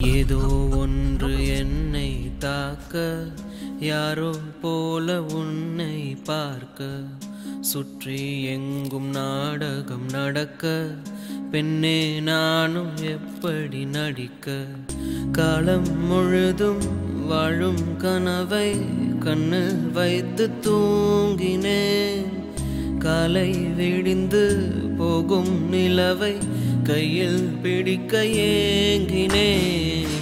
ஏதோ ஒன்று என்னை தாக்க, யாரோ போல உன்னை பார்க்க, சுற்றி எங்கும் நாடகம் நடக்க, பெண்ணே நானும் எப்படி நடிக்க? காலம் முழுதும் வாழும் கனவை கண்ணு வைத்து தூங்கினேன், காலை விடிந்து போகும் நிலவை கையில் பிடிக்க ஏங்கினேன்.